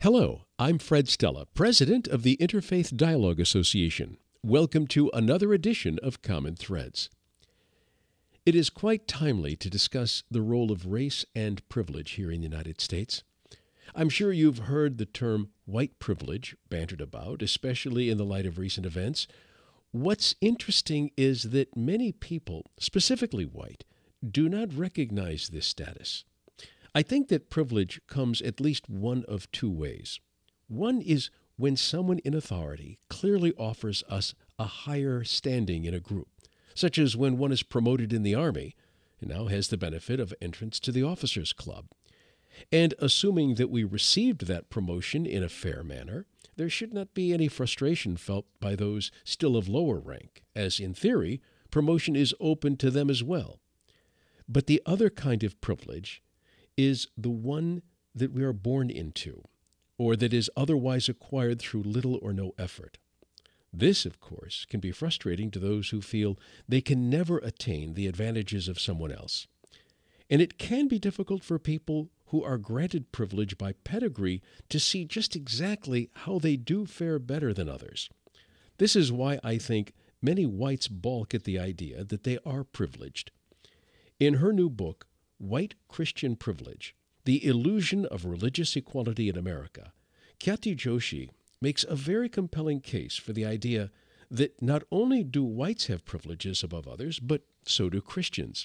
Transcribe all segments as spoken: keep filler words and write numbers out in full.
Hello, I'm Fred Stella, President of the Interfaith Dialogue Association. Welcome to another edition of Common Threads. It is quite timely to discuss the role of race and privilege here in the United States. I'm sure you've heard the term white privilege bantered about, especially in the light of recent events. What's interesting is that many people, specifically white, do not recognize this status. I think that privilege comes at least one of two ways. One is when someone in authority clearly offers us a higher standing in a group, such as when one is promoted in the Army and now has the benefit of entrance to the officers' club. And assuming that we received that promotion in a fair manner, there should not be any frustration felt by those still of lower rank, as in theory, promotion is open to them as well. But the other kind of privilege is the one that we are born into, or that is otherwise acquired through little or no effort. This, of course, can be frustrating to those who feel they can never attain the advantages of someone else. And it can be difficult for people who are granted privilege by pedigree to see just exactly how they do fare better than others. This is why I think many whites balk at the idea that they are privileged. In her new book, White Christian Privilege, The Illusion of Religious Equality in America, Khyati Joshi makes a very compelling case for the idea that not only do whites have privileges above others, but so do Christians.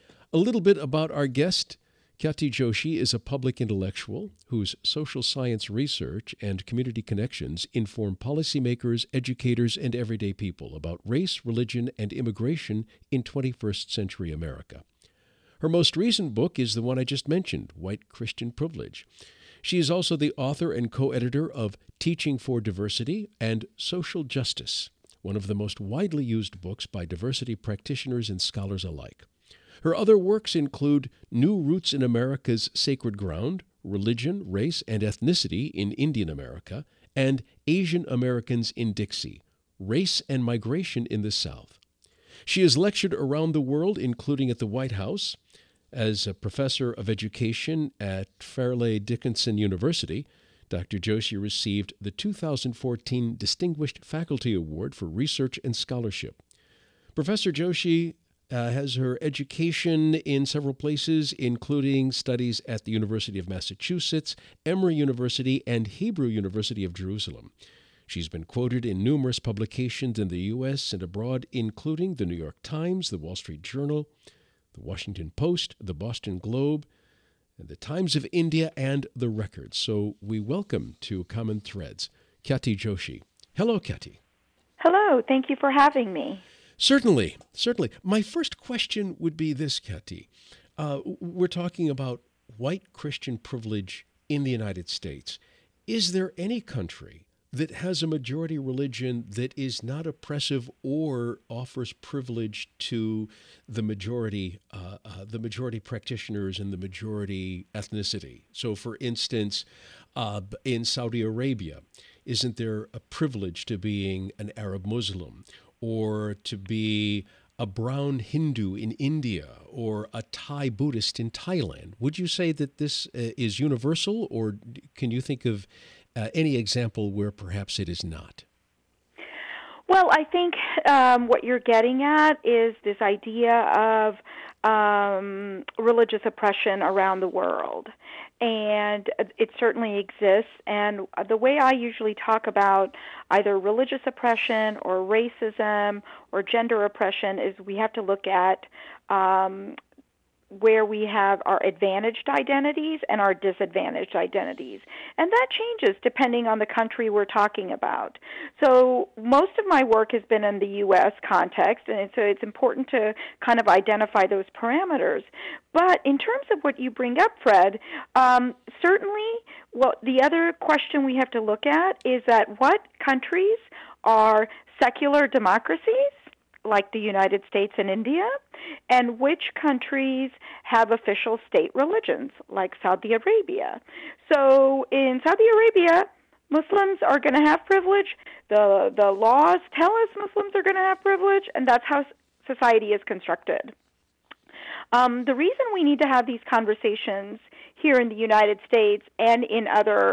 A little bit about our guest. Khyati Joshi is a public intellectual whose social science research and community connections inform policymakers, educators, and everyday people about race, religion, and immigration in twenty-first century America. Her most recent book is the one I just mentioned, White Christian Privilege. She is also the author and co-editor of Teaching for Diversity and Social Justice, one of the most widely used books by diversity practitioners and scholars alike. Her other works include New Roots in America's Sacred Ground, Religion, Race, and Ethnicity in Indian America, and Asian Americans in Dixie, Race and Migration in the South. She has lectured around the world, including at the White House, as a professor of education at Fairleigh Dickinson University. Doctor Joshi received the two thousand fourteen Distinguished Faculty Award for Research and Scholarship. Professor Joshi uh, has her education in several places, including studies at the University of Massachusetts, Emory University, and Hebrew University of Jerusalem. She's been quoted in numerous publications in the U S and abroad, including the New York Times, the Wall Street Journal, the Washington Post, the Boston Globe, and the Times of India, and the Record. So we welcome to Common Threads, Khyati Joshi. Hello, Khyati. Hello. Thank you for having me. Certainly, certainly. My first question would be this, Khyati. Uh, we're talking about white Christian privilege in the United States. Is there any country that has a majority religion that is not oppressive or offers privilege to the majority, uh, uh, the majority practitioners and the majority ethnicity? So, for instance, uh, in Saudi Arabia, isn't there a privilege to being an Arab Muslim, or to be a brown Hindu in India, or a Thai Buddhist in Thailand? Would you say that this uh, is universal, or can you think of Uh, any example where perhaps it is not? Well, I think um, what you're getting at is this idea of um, religious oppression around the world. And it certainly exists. And the way I usually talk about either religious oppression or racism or gender oppression is we have to look at um, where we have our advantaged identities and our disadvantaged identities. And that changes depending on the country we're talking about. So most of my work has been in the U S context, and so it's important to kind of identify those parameters. But in terms of what you bring up, Fred, um, certainly, well, the other question we have to look at is that what countries are secular democracies, like the United States and India, and which countries have official state religions, like Saudi Arabia. So in Saudi Arabia, Muslims are going to have privilege. The, the laws tell us Muslims are going to have privilege, and that's how society is constructed. Um, the reason we need to have these conversations here in the United States and in other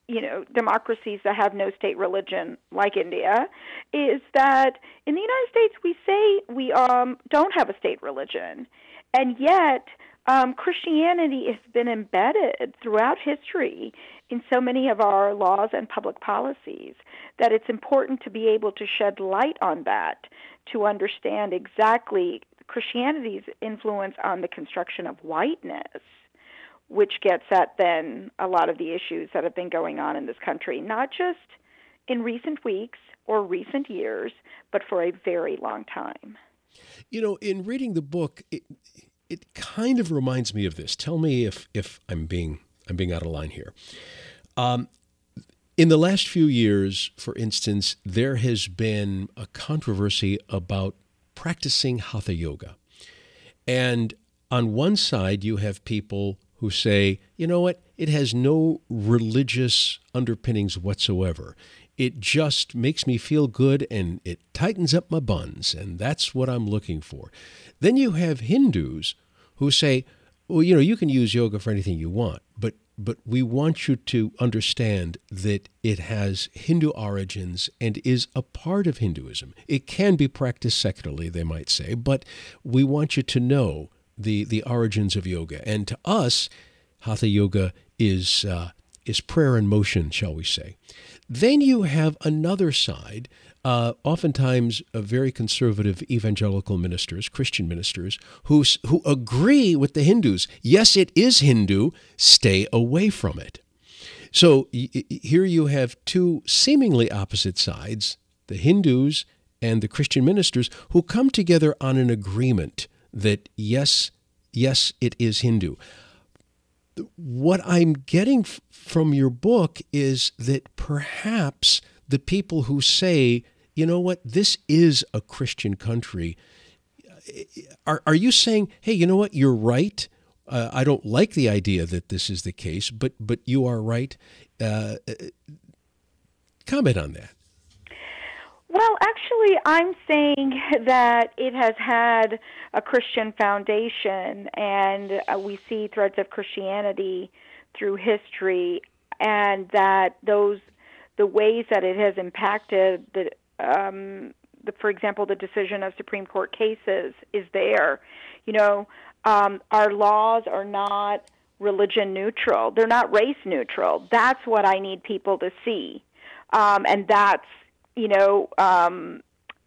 you know, democracies that have no state religion, like India, is that in the United States we say we um, don't have a state religion, and yet um, Christianity has been embedded throughout history in so many of our laws and public policies that it's important to be able to shed light on that, to understand exactly Christianity's influence on the construction of whiteness, which gets at then a lot of the issues that have been going on in this country, not just in recent weeks or recent years, but for a very long time. You know, in reading the book, it, it kind of reminds me of this. Tell me if, if I'm being I'm being out of line here. Um, in the last few years, for instance, there has been a controversy about practicing Hatha Yoga. And on one side, you have people who say, you know what, it has no religious underpinnings whatsoever. It just makes me feel good and it tightens up my buns, and that's what I'm looking for. Then you have Hindus who say, well, you know, you can use yoga for anything you want, but but we want you to understand that it has Hindu origins and is a part of Hinduism. It can be practiced secularly, they might say, but we want you to know the the origins of yoga. And to us, Hatha Yoga is uh, is prayer in motion, shall we say. Then you have another side, uh, oftentimes uh, very conservative evangelical ministers, Christian ministers, who who agree with the Hindus. Yes, it is Hindu. Stay away from it. So y- y- here you have two seemingly opposite sides, the Hindus and the Christian ministers, who come together on an agreement that yes, yes, it is Hindu. What I'm getting f- from your book is that perhaps the people who say, you know what, this is a Christian country, are are you saying, hey, you know what, you're right. Uh, I don't like the idea that this is the case, but but you are right. Uh, comment on that. Well, actually, I'm saying that it has had a Christian foundation, and uh, we see threads of Christianity through history, and that those, the ways that it has impacted the, um, the, for example, the decision of Supreme Court cases is there. You know, um, our laws are not religion neutral; they're not race neutral. That's what I need people to see, um, and that's. You know, um,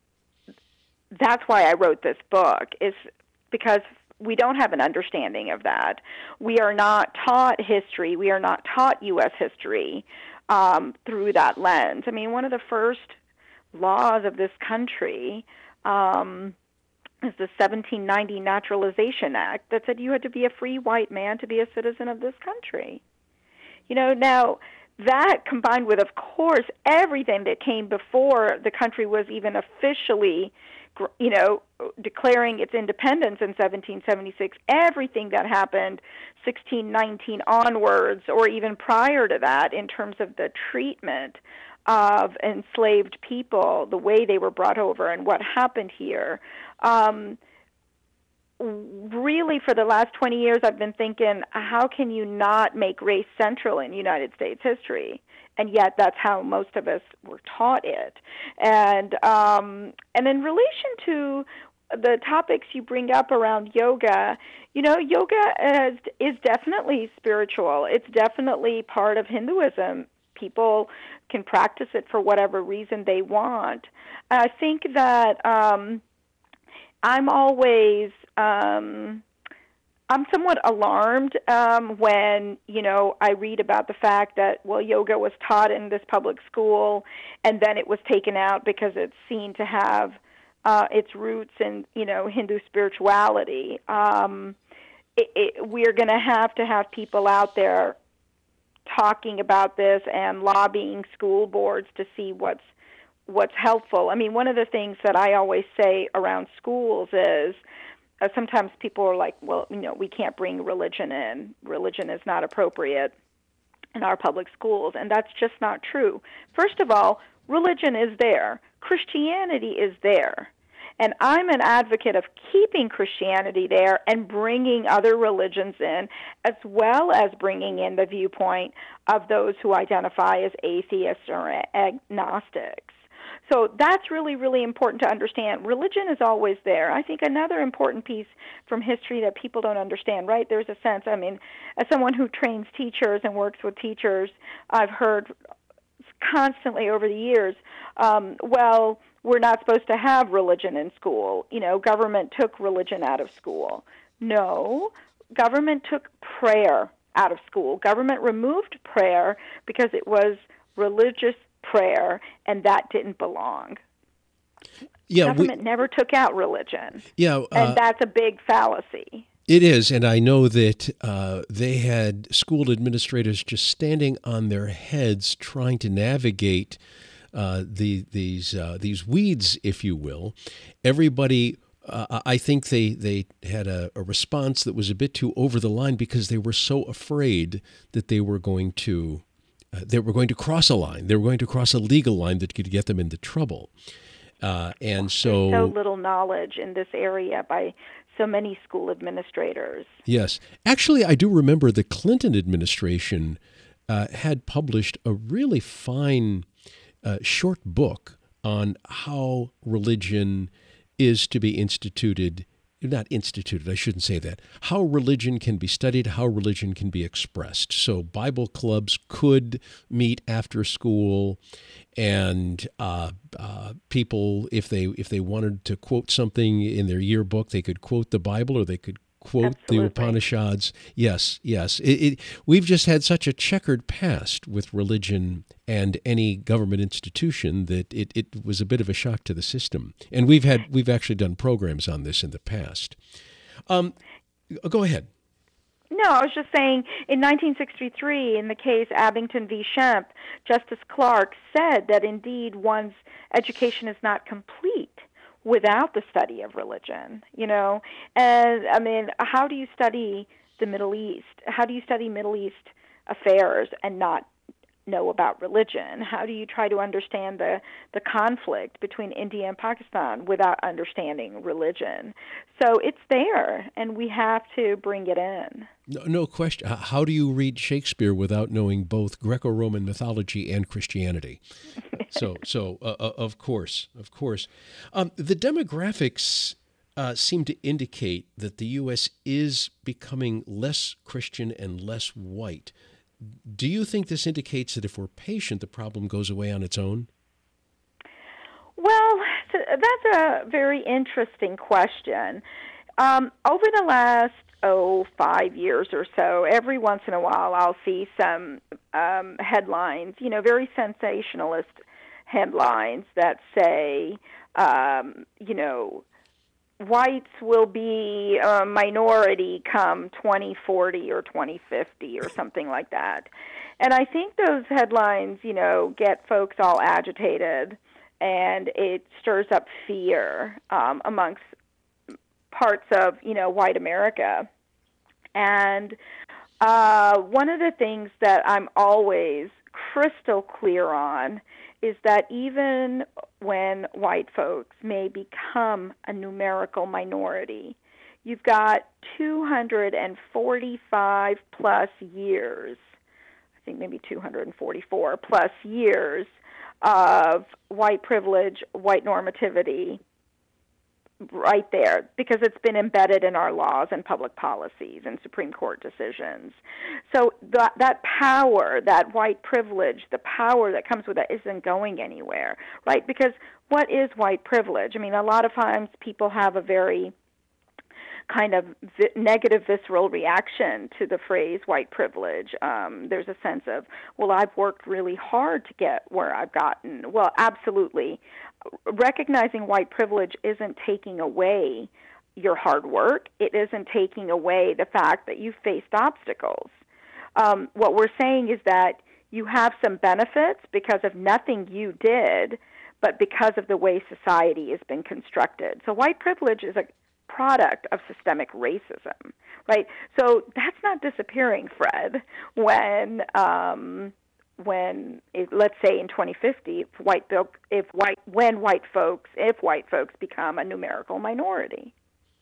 that's why I wrote this book, is because we don't have an understanding of that. We are not taught history. We are not taught U S history um, through that lens. I mean, one of the first laws of this country um, is the seventeen ninety Naturalization Act that said you had to be a free white man to be a citizen of this country. You know, now... That combined with, of course, everything that came before the country was even officially, you know, declaring its independence in seventeen seventy-six, everything that happened sixteen nineteen onwards, or even prior to that, in terms of the treatment of enslaved people, the way they were brought over and what happened here. Um, Really, for the last twenty years, I've been thinking, how can you not make race central in United States history? And yet that's how most of us were taught it. And um, and in relation to the topics you bring up around yoga, you know, yoga is, is definitely spiritual. It's definitely part of Hinduism. People can practice it for whatever reason they want. I think that um, I'm always... Um, I'm somewhat alarmed um, when, you know, I read about the fact that, well, yoga was taught in this public school and then it was taken out because it's seen to have uh, its roots in, you know, Hindu spirituality. Um, it, it, we're going to have to have people out there talking about this and lobbying school boards to see what's what's helpful. I mean, one of the things that I always say around schools is, Uh, sometimes people are like, well, you know, we can't bring religion in. Religion is not appropriate in our public schools, and that's just not true. First of all, religion is there. Christianity is there. And I'm an advocate of keeping Christianity there and bringing other religions in, as well as bringing in the viewpoint of those who identify as atheists or agnostics. So that's really, really important to understand. Religion is always there. I think another important piece from history that people don't understand, right? There's a sense, I mean, as someone who trains teachers and works with teachers, I've heard constantly over the years, um, well, we're not supposed to have religion in school. You know, government took religion out of school. No, government took prayer out of school. Government removed prayer because it was religious prayer, and that didn't belong. Yeah, Government we, never took out religion. Yeah, uh, and that's a big fallacy. It is, and I know that uh, they had school administrators just standing on their heads trying to navigate uh, the these uh, these weeds, if you will. Everybody, uh, I think they they had a, a response that was a bit too over the line because they were so afraid that they were going to uh, they were going to cross a line. They were going to cross a legal line that could get them into trouble. Uh, and so, There's so little knowledge in this area by so many school administrators. Yes. Actually, I do remember the Clinton administration uh, had published a really fine uh, short book on how religion is to be instituted, not instituted, I shouldn't say that, how religion can be studied, how religion can be expressed. So Bible clubs could meet after school, and uh, uh, people, if they if they wanted to quote something in their yearbook, they could quote the Bible or they could quote Absolutely. the Upanishads. Yes, yes. It, it, we've just had such a checkered past with religion and any government institution that it, it was a bit of a shock to the system. And we've had we've actually done programs on this in the past. Um, go ahead. No, I was just saying, in nineteen sixty-three, in the case Abington v. Schempp, Justice Clark said that indeed one's education is not complete without the study of religion, you know. And, I mean, how do you study the Middle East? How do you study Middle East affairs and not know about religion? How do you try to understand the, the conflict between India and Pakistan without understanding religion? So it's there, and we have to bring it in. No, no question. How do you read Shakespeare without knowing both Greco-Roman mythology and Christianity? So, so uh, uh, of course, of course. Um, the demographics uh, seem to indicate that the U S is becoming less Christian and less white. Do you think this indicates that if we're patient, the problem goes away on its own? Well, that's a very interesting question. Um, over the last, oh, five years or so, every once in a while I'll see some um, headlines, you know, very sensationalist headlines that say, um, you know, whites will be a minority come twenty forty or twenty fifty or something like that. And I think those headlines, you know, get folks all agitated, and it stirs up fear um, amongst parts of, you know, white America. And uh, one of the things that I'm always crystal clear on is that even when white folks may become a numerical minority, you've got two hundred forty-five plus years, I think maybe two hundred forty-four plus years of white privilege, white normativity right there, because it's been embedded in our laws and public policies and Supreme Court decisions. So that, that power, that white privilege, the power that comes with that isn't going anywhere, right? Because what is white privilege? I mean, a lot of times people have a very kind of vi- negative visceral reaction to the phrase white privilege. Um, there's a sense of, well, I've worked really hard to get where I've gotten. Well, absolutely. Recognizing white privilege isn't taking away your hard work. It isn't taking away the fact that you've faced obstacles. Um, what we're saying is that you have some benefits because of nothing you did, but because of the way society has been constructed. So white privilege is a product of systemic racism, right? So that's not disappearing, Fred, when um, when, if, let's say in twenty fifty, if white folk, if white when white folks, if white folks become a numerical minority.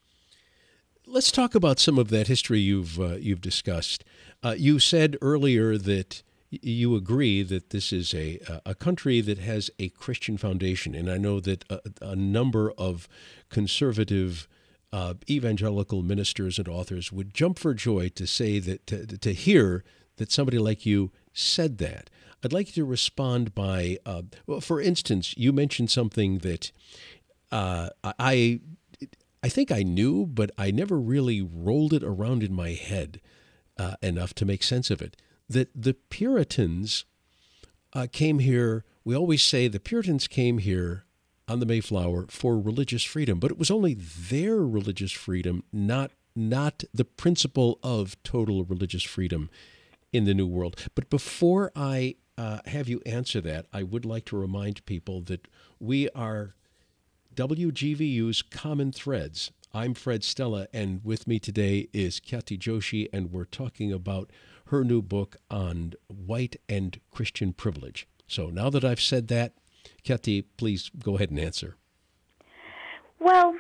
Let's talk about some of that history you've uh, you've discussed. Uh, you said earlier that y- you agree that this is a a country that has a Christian foundation, and I know that a, a number of conservative uh, evangelical ministers and authors would jump for joy to say that to, to hear that somebody like you said that. I'd like you to respond by, uh, well, for instance, you mentioned something that uh, I. I think I knew, but I never really rolled it around in my head uh, enough to make sense of it, that the Puritans uh, came here. We always say the Puritans came here on the Mayflower for religious freedom, but it was only their religious freedom, not not the principle of total religious freedom in the New World. But before I uh, have you answer that, I would like to remind people that we are W G V U's Common Threads. I'm Fred Stella, and with me today is Khyati Joshi, and we're talking about her new book on white and Christian privilege. So now that I've said that, Khyati, please go ahead and answer. Well,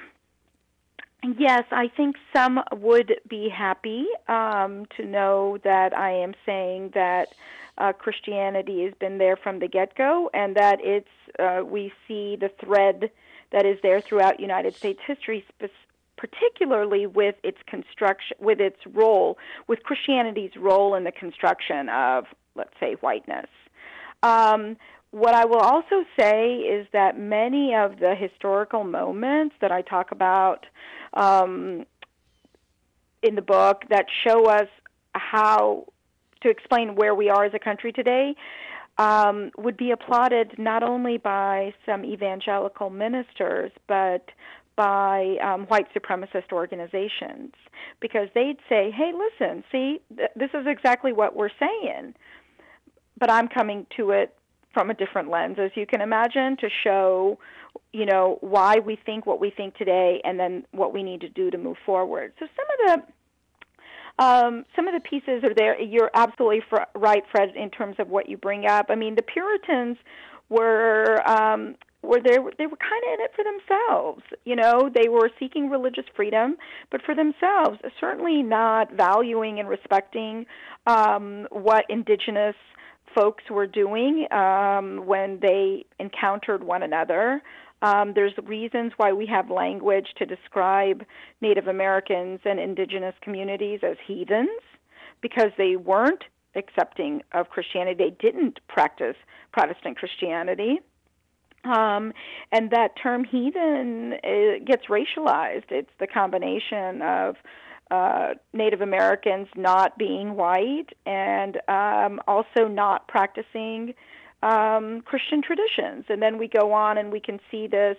yes, I think some would be happy um, to know that I am saying that uh, Christianity has been there from the get-go, and that it's uh, we see the thread that is there throughout United States history, particularly with its construction, with its role, with Christianity's role in the construction of, let's say, whiteness. Um, what I will also say is that many of the historical moments that I talk about um, in the book that show us how to explain where we are as a country today Um, would be applauded not only by some evangelical ministers, but by um, white supremacist organizations, because they'd say, hey, listen, see, th- this is exactly what we're saying, but I'm coming to it from a different lens, as you can imagine, to show, you know, why we think what we think today and then what we need to do to move forward. So some of the Um, some of the pieces are there. You're absolutely fr- right, Fred, in terms of what you bring up. I mean, the Puritans were um, were there. They were kind of in it for themselves. You know, they were seeking religious freedom, but for themselves, certainly not valuing and respecting um, what indigenous folks were doing um, when they encountered one another. Um, there's reasons why we have language to describe Native Americans and indigenous communities as heathens, because they weren't accepting of Christianity. They didn't practice Protestant Christianity. Um, and that term heathen it gets racialized. It's the combination of uh, Native Americans not being white and um, also not practicing Um, Christian traditions. And then we go on and we can see this,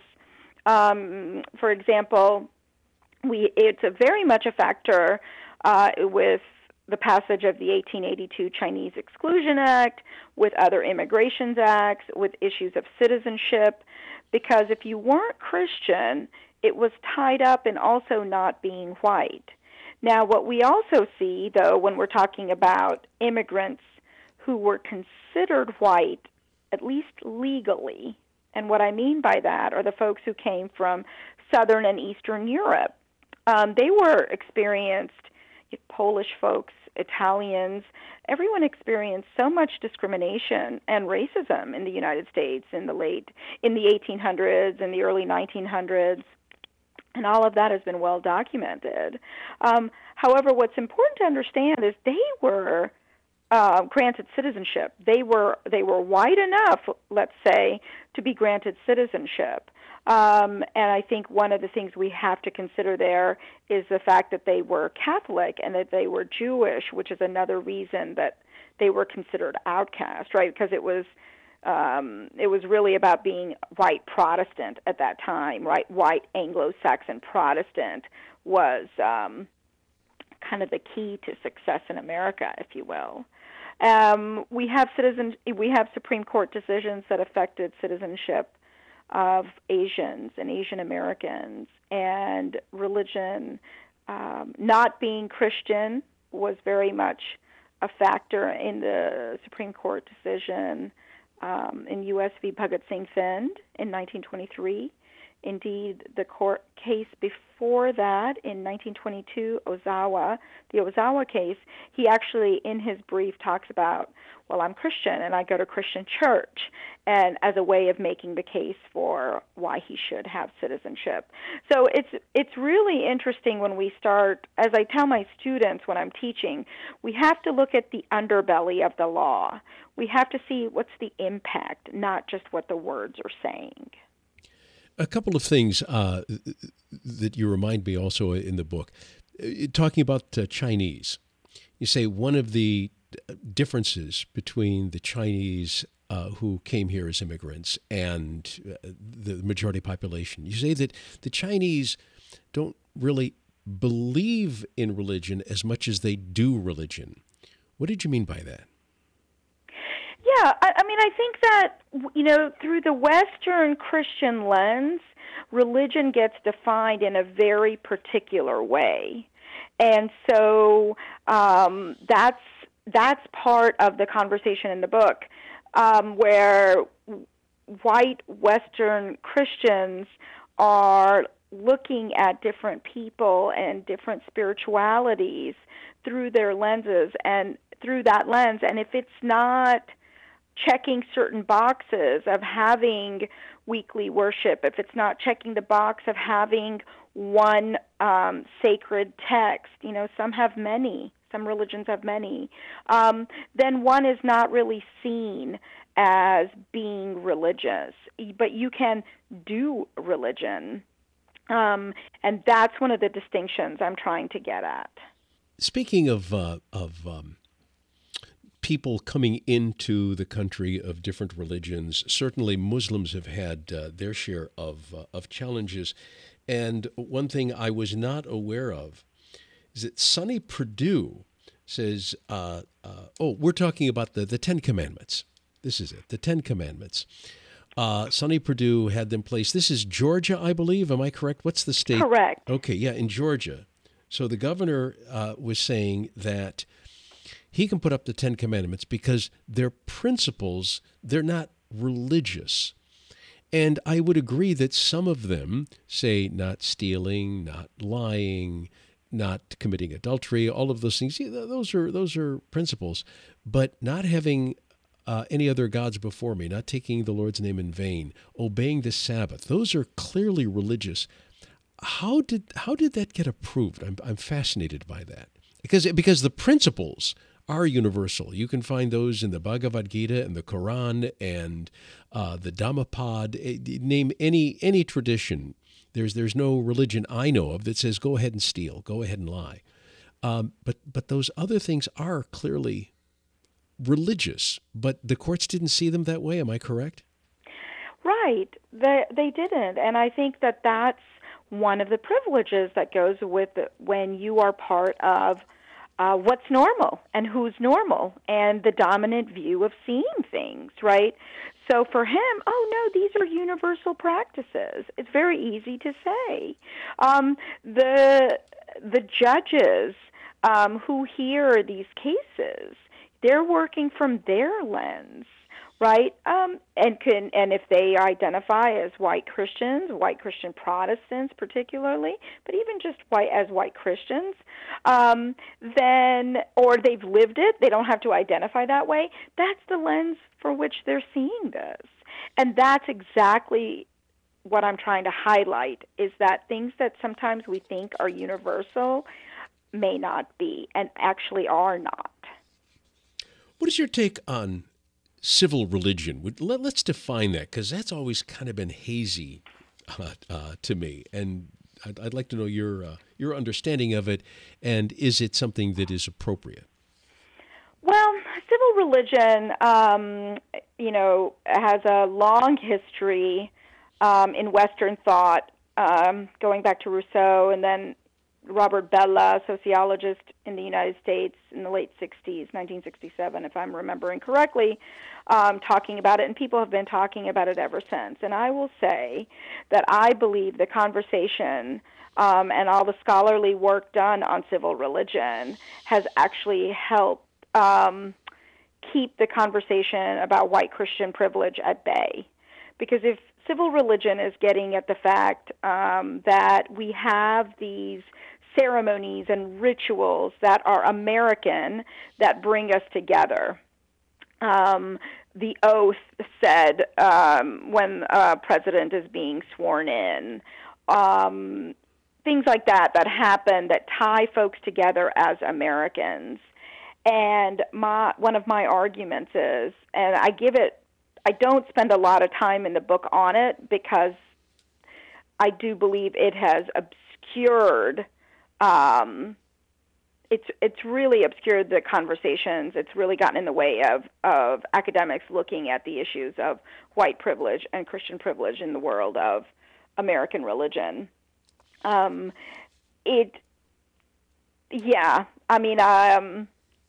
um, for example, we it's a very much a factor uh, with the passage of the eighteen eighty-two Chinese Exclusion Act, with other immigrations acts, with issues of citizenship, because if you weren't Christian, it was tied up in also not being white. Now, what we also see, though, when we're talking about immigrants who were considered white, at least legally, and what I mean by that are the folks who came from Southern and Eastern Europe. Um, they were experienced, Polish folks, Italians, everyone experienced so much discrimination and racism in the United States in the late, in the eighteen hundreds and the early nineteen hundreds. And all of that has been well documented. Um, however, what's important to understand is they were uh, granted citizenship. They were they were white enough, let's say, to be granted citizenship. Um, and I think one of the things we have to consider there is the fact that they were Catholic and that they were Jewish, which is another reason that they were considered outcast, right? Because it was um, it was really about being white Protestant at that time, right? White Anglo-Saxon Protestant was um, kind of the key to success in America, if you will. Um, we have citizen, we have Supreme Court decisions that affected citizenship of Asians and Asian Americans, and religion. Um, not being Christian was very much a factor in the Supreme Court decision um, in U S v. Bhagat Singh Thind in nineteen twenty-three. Indeed, the court case before that in nineteen twenty-two, Ozawa, the Ozawa case, he actually in his brief talks about, well, I'm Christian and I go to Christian church, and as a way of making the case for why he should have citizenship. So it's it's really interesting when we start, as I tell my students when I'm teaching, we have to look at the underbelly of the law. We have to see what's the impact, not just what the words are saying. A couple of things uh, that you remind me also in the book. Uh, talking about uh, Chinese, you say one of the differences between the Chinese uh, who came here as immigrants and uh, the majority population, you say that the Chinese don't really believe in religion as much as they do religion. What did you mean by that? Yeah, I, I mean, I think that, you know, through the Western Christian lens, religion gets defined in a very particular way. And so um, that's that's part of the conversation in the book, um, where white Western Christians are looking at different people and different spiritualities through their lenses and through that lens. And if it's not checking certain boxes of having weekly worship, if it's not checking the box of having one um, sacred text, you know, some have many, some religions have many, um, then one is not really seen as being religious. But you can do religion, um, and that's one of the distinctions I'm trying to get at. Speaking of uh, of um people coming into the country of different religions, certainly Muslims have had uh, their share of uh, of challenges. And one thing I was not aware of is that Sonny Perdue says, uh, uh, oh, we're talking about the, the Ten Commandments. This is it, the Ten Commandments. Uh, Sonny Perdue had them placed. This is Georgia, I believe. Am I correct? What's the state? Correct. Okay, yeah, in Georgia. So the governor uh, was saying that he can put up the Ten Commandments because their principles, they're not religious. And I would agree that some of them, say not stealing, not lying, not committing adultery, all of those things, those are those are principles. But not having uh, any other gods before me, not taking the Lord's name in vain, obeying the Sabbath, those are clearly religious. How did how did that get approved? I'm I'm fascinated by that. Because because the principles are universal. You can find those in the Bhagavad Gita and the Quran and uh, the Dhammapad. Name any any tradition. There's there's no religion I know of that says go ahead and steal, go ahead and lie. Um, but but those other things are clearly religious. But the courts didn't see them that way. Am I correct? Right. They they didn't, and I think that that's one of the privileges that goes with it when you are part of Uh, what's normal and who's normal and the dominant view of seeing things, right? So for him, oh, no, these are universal practices. It's very easy to say. Um, the the judges um, who hear these cases, they're working from their lens, right? Um, and can and if they identify as white Christians, white Christian Protestants particularly, but even just white as white Christians, um, then or they've lived it, they don't have to identify that way. That's the lens for which they're seeing this, and that's exactly what I'm trying to highlight. Is that things that sometimes we think are universal may not be, and actually are not. What is your take on civil religion? Let's define that, because that's always kind of been hazy uh, uh, to me, and I'd, I'd like to know your uh, your understanding of it, and is it something that is appropriate? Well, civil religion, um, you know, has a long history um, in Western thought, um, going back to Rousseau, and then Robert Bellah, sociologist in the United States in the late sixties, nineteen sixty-seven, if I'm remembering correctly, um, talking about it, and people have been talking about it ever since. And I will say that I believe the conversation um, and all the scholarly work done on civil religion has actually helped um, keep the conversation about white Christian privilege at bay. Because if civil religion is getting at the fact um, that we have these ceremonies and rituals that are American that bring us together. Um, the oath said um, when a president is being sworn in, um, things like that that happen that tie folks together as Americans. And my one of my arguments is, and I give it, I don't spend a lot of time in the book on it because I do believe it has obscured Um, it's it's really obscured the conversations. It's really gotten in the way of, of academics looking at the issues of white privilege and Christian privilege in the world of American religion. Um, it, yeah, I mean, um,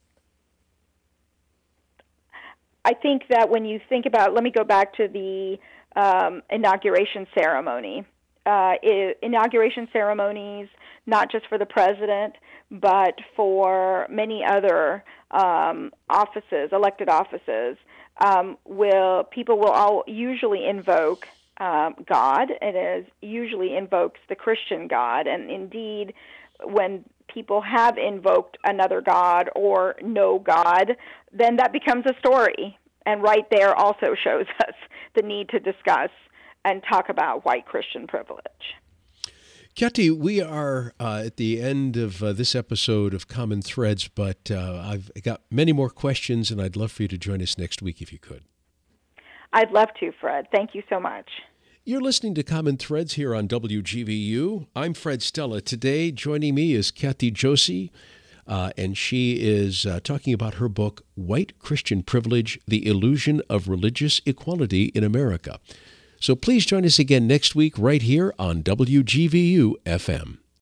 I think that when you think about, let me go back to the um, inauguration ceremony. Uh, it, inauguration ceremonies, not just for the president, but for many other um, offices, elected offices, um, will people will all usually invoke um, God. It is usually invokes the Christian God, and indeed, when people have invoked another God or no God, then that becomes a story. And right there also shows us the need to discuss and talk about white Christian privilege. Kathy, we are uh, at the end of uh, this episode of Common Threads, but uh, I've got many more questions, and I'd love for you to join us next week if you could. I'd love to, Fred. Thank you so much. You're listening to Common Threads here on W G V U. I'm Fred Stella. Today, joining me is Kathy Josie, uh, and she is uh, talking about her book, White Christian Privilege, The Illusion of Religious Equality in America. So please join us again next week right here on W G V U F M.